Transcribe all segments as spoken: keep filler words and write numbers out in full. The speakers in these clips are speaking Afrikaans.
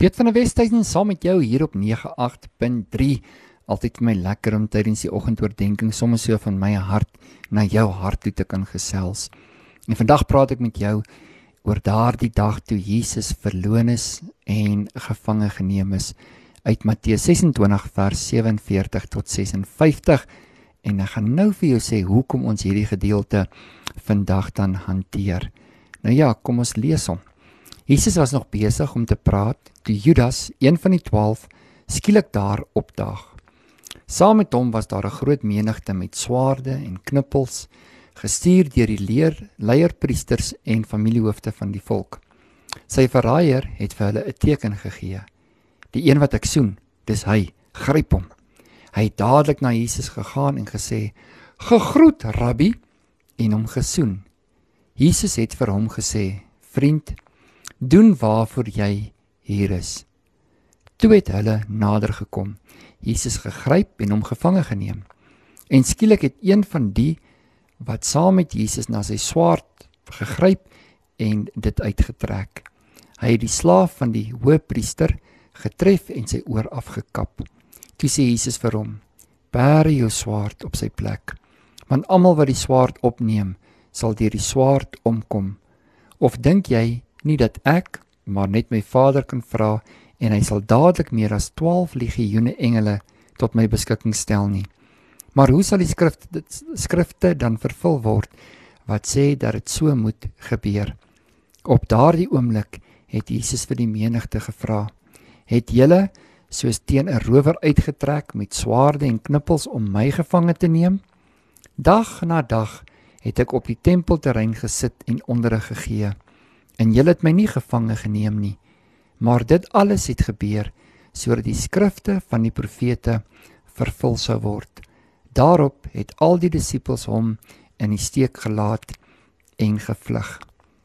Piet van der Westhuizen saam met jou hier op nege agt punt drie. Altyd vir my lekker om tydens die oggendoordenkings sommer so van my hart na jou hart toe te kan gesels. En vandag praat ek met jou oor daardie dag toe Jesus verloon is en gevange geneem is uit Matteus ses en twintig vers vyf sewe veertig tot vyf ses. En ek gaan nou vir jou sê hoekom ons hierdie gedeelte vandag dan hanteer. Nou ja, kom ons lees hom. Jesus was nog besig om te praat toe Judas, een van die twaalf, skielik daar opdaag. Saam met hom was daar 'n groot menigte met swaarde en knippels, gestuur deur die leer, leierpriesters en familiehoofde van die volk. Sy verraaier het vir hulle 'n teken gegee. Die een wat ek soen, dis hy, gryp hom. Hy het dadelik na Jesus gegaan en gesê, "Gegroet, Rabbi," en hom gesoen. Jesus het vir hom gesê, "Vriend, doen waarvoor jy hier is." Toe het hulle nader gekom, Jesus gegryp en hom gevange geneem. En skielik het een van die wat saam met Jesus na sy swaard gegryp en dit uitgetrek. Hy het die slaaf van die hoëpriester getref en sy oor afgekap. Toe sê Jesus vir hom, "Bære jou swaard op sy plek, want almal wat die swaard opneem, sal deur die swaard omkom. Of dink jy nie dat ek, maar net my Vader kan vra, en hy sal dadelik meer as twaalf legioene engele tot my beskikking stel nie? Maar hoe sal die skrif, skrifte dan vervul word, wat sê dat dit so moet gebeur?" Op daardie oomblik het Jesus vir die menigte gevra, "Het julle soos teen 'n rower uitgetrek met swaarde en knippels om my gevange te neem? Dag na dag het ek op die tempelterrein gesit en onderrig gegee, en julle het my nie gevange geneem nie. Maar dit alles het gebeur, sodat die skrifte van die profete vervul sou word." Daarop het al die disippels hom in die steek gelaat en gevlug.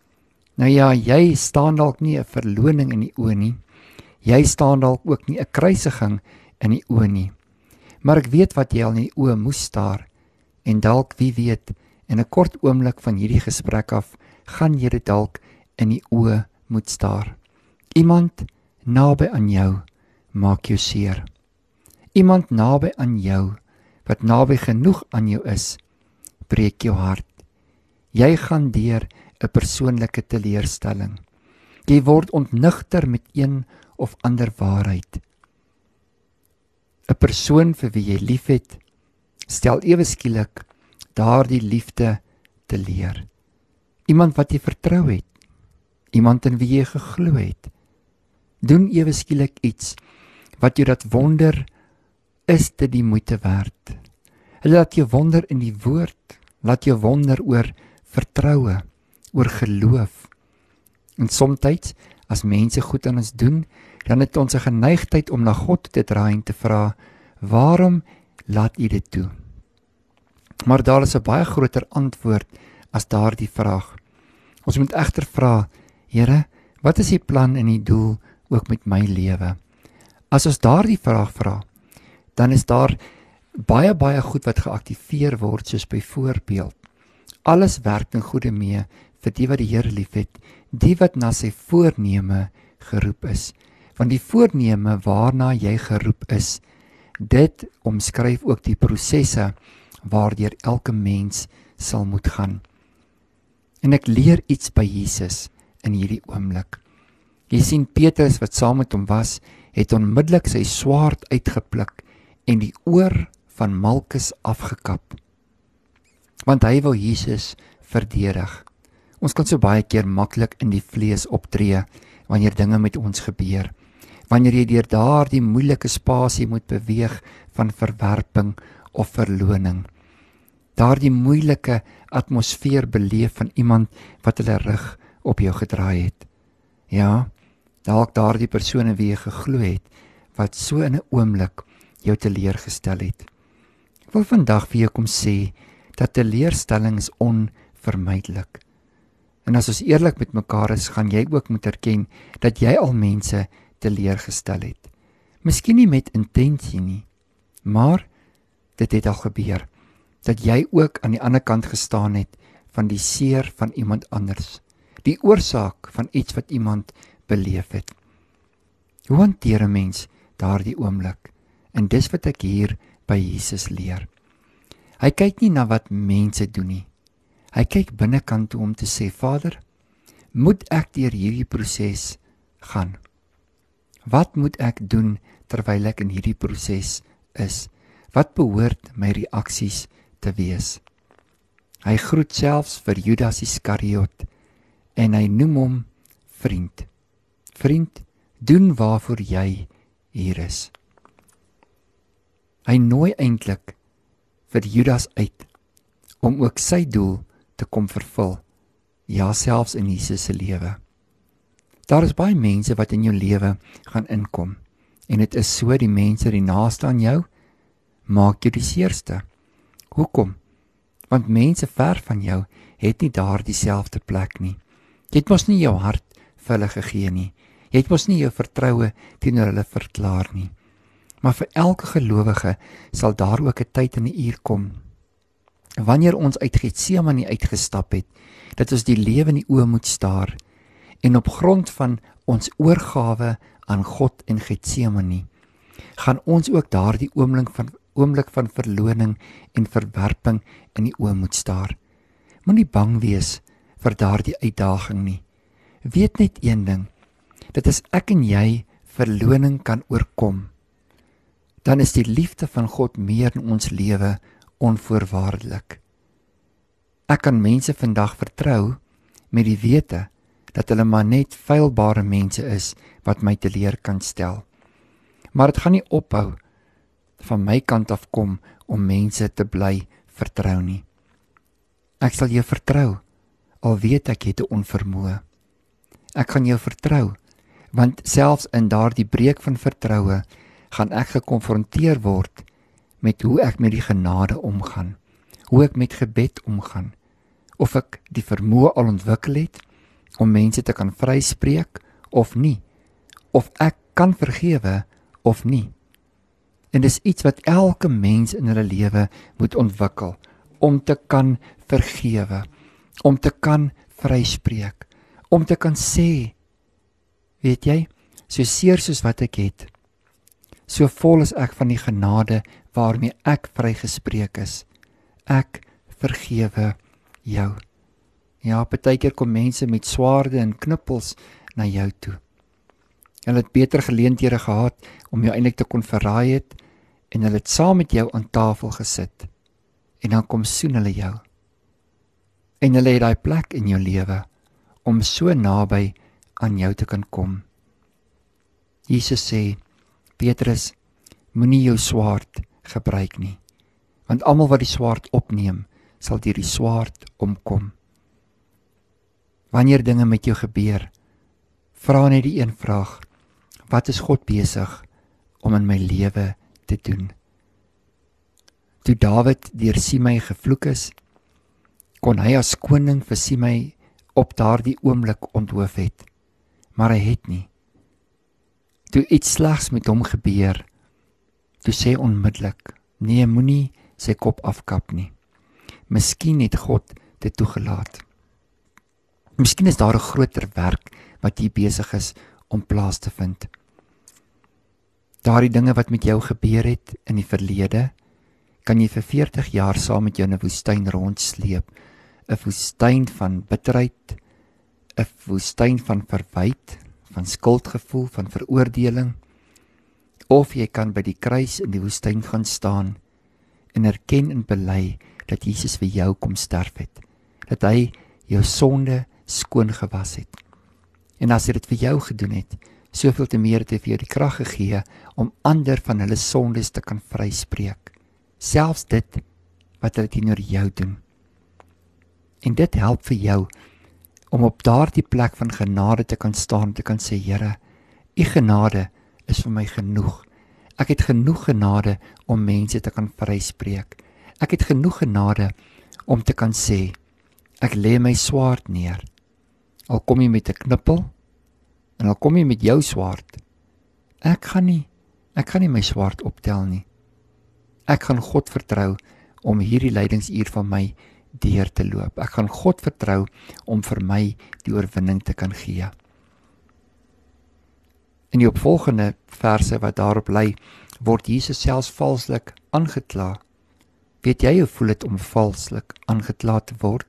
Nou ja, jy staan dalk nie 'n verloning in die oë nie. Jy staan dalk ook nie 'n kruisiging in die oë nie. Maar ek weet wat jy al in die oë moes staar. En dalk, wie weet, in 'n kort oomblik van hierdie gesprek af, gaan jy dit dalk in die oë moet staar. Iemand naby aan jou maak jou seer. Iemand naby aan jou, wat naby genoeg aan jou is, breek jou hart. Jy gaan deur 'n persoonlike teleurstelling. Jy word ontnigter met een of ander waarheid. 'n Persoon vir wie jy liefhet, stel ewe skielik daardie liefde teleur. Iemand wat jy vertrou het, iemand in wie jy geglo het, doen ewe skielik iets wat jou laat wonder, is dit die moeite werd? Hulle laat jou wonder in die woord, laat jou wonder oor vertroue, oor geloof. En somtyds, as mense goed aan ons doen, dan het ons 'n geneigtheid om na God te draai en te vra, "Waarom laat U dit toe?" Maar daar is 'n baie groter antwoord as daardie vraag. Ons moet egter vra, "Here, wat is U plan en U doel ook met my lewe?" As ons daardie vraag vra, dan is daar baie baie goed wat geaktiveer word, soos byvoorbeeld, alles werk ten goeie mee vir die wat die Here liefhet, die wat na sy voorneme geroep is. Want die voorneme waarna jy geroep is, dit omskryf ook die prosesse waardeur elke mens sal moet gaan. En ek leer iets by Jesus in hierdie oomblik. Jy sien, Petrus wat saam met hom was, het onmiddellik sy swaard uitgepluk en die oor van Malkus afgekap. Want hy wou Jesus verdedig. Ons kan so baie keer maklik in die vlees optree wanneer dinge met ons gebeur. Wanneer jy deur daardie moeilike spasie moet beweeg van verwerping of verloning. Daardie moeilike atmosfeer beleef van iemand wat hulle rug op jou gedraai het. Ja, dalk daardie persone wie jy geglo het, wat so in 'n oomblik jou teleurgestel het. Ek wil vandag vir jou kom sê, dat teleurstelling is onvermydelik. En as ons eerlik met mekaar is, gaan jy ook moet erken, dat jy al mense teleurgestel het. Miskien nie met intensie nie, maar dit het al gebeur, dat jy ook aan die ander kant gestaan het, van die seer van iemand anders, die oorsaak van iets wat iemand beleef het. Hoe hanteer 'n mens daardie oomblik? En dis wat ek hier by Jesus leer. Hy kyk nie na wat mense doen nie. Hy kyk binnekant toe om te sê, Vader, moet ek deur hierdie proses gaan? Wat moet ek doen terwyl ek in hierdie proses is? Wat behoort my reaksies te wees? Hy groet selfs vir Judas Iskariot en hy noem hom vriend. Vriend, doen waarvoor jy hier is. Hy nooi eintlik vir Judas uit om ook sy doel te kom vervul, ja selfs in Jesus se lewe. Daar is baie mense wat in jou lewe gaan inkom, en dit is so, die mense die naaste aan jou, maak jou die seerste. Hoekom? Want mense ver van jou het nie daar dieselfde plek nie. Jy het mos nie jou hart vir hulle gegee nie. Jy het mos nie jou vertroue teenoor hulle verklaar nie. Maar vir elke gelowige sal daar ook 'n tyd en 'n uur kom, wanneer ons uit Getsemane uitgestap het, dat ons die lewe in die oë moet staar, en op grond van ons oorgawe aan God in Getsemane, gaan ons ook daardie oomblik van oomblik van verloning en verwerping in die oë moet staar. Moenie bang wees vir daardie uitdaging nie. Weet net een ding, dat as ek en jy verloning kan oorkom, dan is die liefde van God meer in ons lewe onvoorwaardelik. Ek kan mense vandag vertrou met die wete dat hulle maar net feilbare mense is wat my teleur kan stel. Maar dit gaan nie ophou van my kant af kom om mense te bly vertrou nie. Ek sal jou vertrou, al weet ek het 'n onvermoë. Ek gaan jou vertrou, want selfs in daardie breek van vertroue gaan ek gekonfronteer word met hoe ek met die genade omgaan, hoe ek met gebed omgaan, of ek die vermoë al ontwikkel het om mense te kan vryspreek of nie, of ek kan vergewe of nie. En dis iets wat elke mens in hulle lewe moet ontwikkel, om te kan vergewe, om te kan vryspreek, om te kan sê, weet jy, so seer soos wat ek het, so vol is ek van die genade waarmee ek vrygespreek is. Ek vergewe jou. Ja, partykeer kom mense met swaarde en knippels na jou toe. Hulle het beter geleenthede gehad om jou eintlik te kon verraai het, en hulle het saam met jou aan tafel gesit. En dan kom soen hulle jou. En hulle het daai plek in jou lewe om so naby aan jou te kan kom. Jesus sê, Petrus, moenie jou swaard gebruik nie, want almal wat die swaard opneem, sal deur die swaard omkom. Wanneer dinge met jou gebeur, vra net die een vraag, wat is God besig om in my lewe te doen? Toe Dawid deur Simei gevloek is, kon hy as koning vir Simei op daardie oomblik onthoof het, maar hy het nie. Toe iets slegs met hom gebeur, toe sê onmiddellik, nee, moenie sy kop afkap nie. Miskien het God dit toegelaat. Miskien is daar 'n groter werk wat hier besig is om plaas te vind. Daardie dinge wat met jou gebeur het in die verlede, kan jy vir veertig jaar saam met jou in 'n woestyn rondsleep. 'n Woestyn van bitterheid, 'n woestyn van verwyte, van skuldgevoel, van veroordeling. Of jy kan by die kruis in die woestyn gaan staan en erken en bely dat Jesus vir jou kom sterf het, dat hy jou sonde skoon gewas het. En as hy dit vir jou gedoen het, soveel te meer het hy vir jou die krag gegee om ander van hulle sondes te kan vryspreek, selfs dit wat hulle teenoor jou doen. En dit help vir jou om op daardie plek van genade te kan staan, te kan sê, Here, u genade is vir my genoeg. Ek het genoeg genade om mense te kan vryspreek. Ek het genoeg genade om te kan sê, ek lê my swaard neer. Al kom jy met 'n knippel, en al kom jy met jou swaard, ek gaan nie, ek gaan nie my swaard optel nie. Ek gaan God vertrou om hierdie lydingsuur van my deur te loop. Ek gaan God vertrou om vir my die oorwinning te kan gee. In die opvolgende verse wat daarop lei, word Jesus selfs valslik aangekla. Weet jy hoe voel dit om valslik aangekla te word?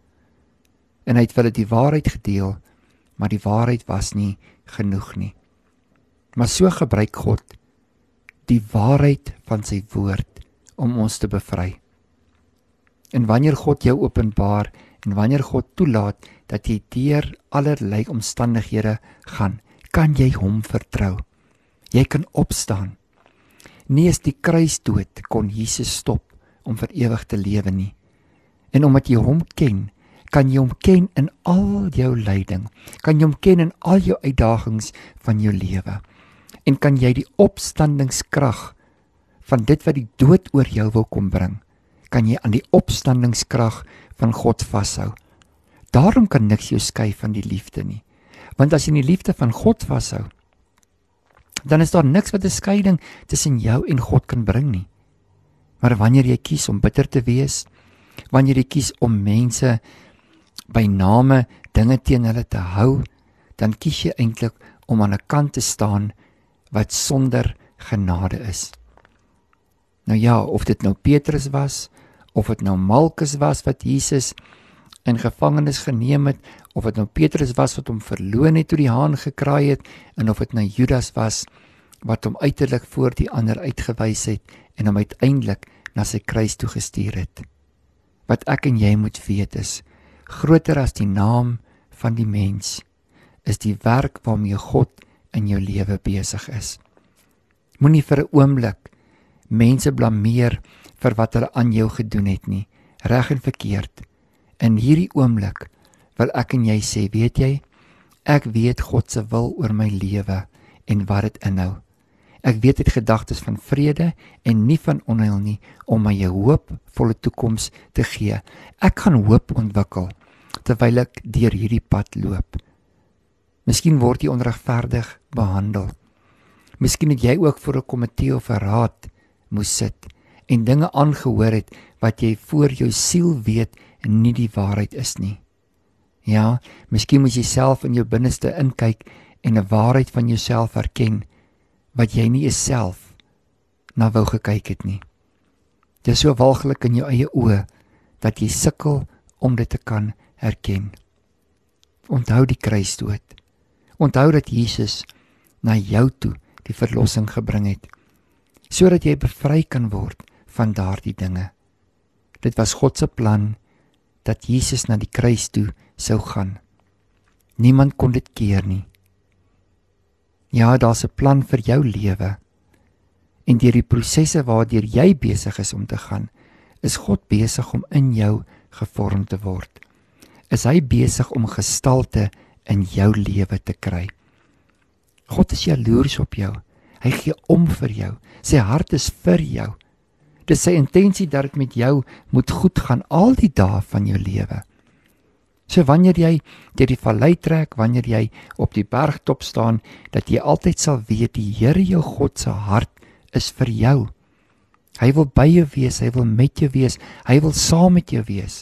En hy het hulle die waarheid gedeel, maar die waarheid was nie genoeg nie. Maar so gebruik God die waarheid van sy woord om ons te bevry. En wanneer God jou openbaar en wanneer God toelaat dat jy deur allerlei omstandighede gaan, kan jy hom vertrou. Jy kan opstaan. Nie eens die kruisdood kon Jesus stop om vir ewig te lewe nie. En omdat jy hom ken, kan jy hom ken in al jou lyding, kan jy hom ken in al jou uitdagings van jou lewe. En kan jy die opstandingskrag van dit wat die dood oor jou wil kom bring, kan jy aan die opstandingskrag van God vashou. Daarom kan niks jou skei van die liefde nie. Want as jy in die liefde van God vashou, dan is daar niks wat 'n skeiding tussen jou en God kan bring nie. Maar wanneer jy kies om bitter te wees, wanneer jy kies om mense by name dinge teen hulle te hou, dan kies jy eintlik om aan 'n kant te staan wat sonder genade is. Nou ja, of dit nou Petrus was, of dit nou Malkus was wat Jesus in gevangenis geneem het, of dit nou Petrus was wat hom verloon het toe die haan gekraai het, en of dit nou Judas was wat hom uiterlik voor die ander uitgewys het en hom uiteindelik na sy kruis toe gestuur het. Wat ek en jy moet weet is, groter as die naam van die mens, is die werk waarmee God in jou lewe besig is. Moenie vir 'n oomblik mense blameer vir wat hulle aan jou gedoen het nie, reg en verkeerd. In hierdie oomblik wil ek en jy sê, weet jy, ek weet God se wil oor my lewe en wat dit inhou. Ek weet dit gedagtes van vrede en nie van onheil nie, om my 'n hoopvolle toekoms te gee. Ek gaan hoop ontwikkel terwyl ek deur hierdie pad loop. Miskien word jy onregverdig behandel. Miskien het jy ook voor 'n komitee of 'n raad moes sit en dinge aangehoor het wat jy voor jou siel weet en nie die waarheid is nie. Ja, miskien moet jy self in jou binneste inkyk en 'n waarheid van jouself herken wat jy nie eens self na wou gekyk het nie. Dit is so walglik in jou eie oë dat jy sukkel om dit te kan herken. Onthou die kruisdood. Onthou dat Jesus na jou toe die verlossing gebring het, sodat jy bevry kan word van daardie dinge. Dit was God se plan dat Jesus na die kruis toe sou gaan. Niemand kon dit keer nie. Ja, daar's 'n plan vir jou lewe. En deur die prosesse waardeur jy besig is om te gaan, is God besig om in jou gevorm te word. Is hy besig om gestalte in jou lewe te kry. God is jaloers op jou. Hy gee om vir jou. Sy hart is vir jou. Dis sy intensie dat dit met jou moet goed gaan al die dae van jou lewe. So wanneer jy deur die vallei trek, wanneer jy op die bergtop staan, dat jy altyd sal weet die Here jou God se hart is vir jou. Hy wil by jou wees, hy wil met jou wees, hy wil saam met jou wees.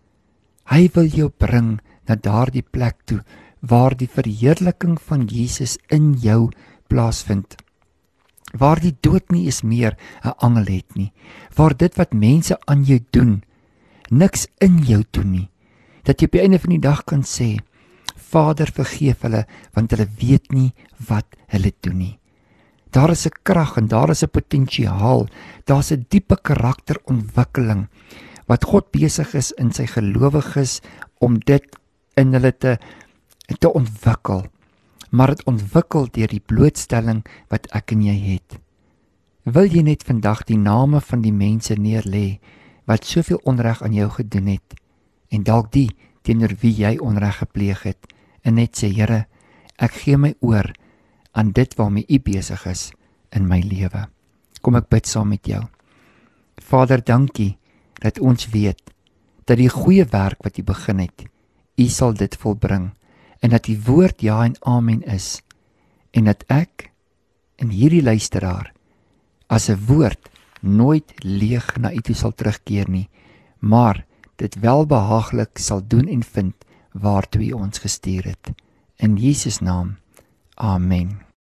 Hy wil jou bring na daardie plek toe waar die verheerliking van Jesus in jou plaasvind. Waar die dood nie eens meer 'n angel het nie, waar dit wat mense aan jou doen, niks in jou doen nie, dat jy op die einde van die dag kan sê, Vader, vergeef hulle, want hulle weet nie wat hulle doen nie. Daar is 'n krag en daar is 'n potensiaal, daar's 'n diepe karakterontwikkeling, wat God besig is in sy gelowiges om dit in hulle te, te ontwikkel. Maar het ontwikkel deur die blootstelling wat ek en jy het. Wil jy net vandag die name van die mense neerlê wat soveel onreg aan jou gedoen het, en dalk die teenoor wie jy onreg gepleeg het, en net sê, Here, ek gee my oor aan dit waarmee U besig is in my lewe. Kom ek bid saam met jou. Vader, dankie dat ons weet dat die goeie werk wat U begin het, U sal dit volbring, en dat die woord ja en amen is, en dat ek en hierdie luisteraar as 'n woord nooit leeg na U toe sal terugkeer nie, maar dit welbehaaglik sal doen en vind waartoe U ons gestuur het. In Jesus naam, amen.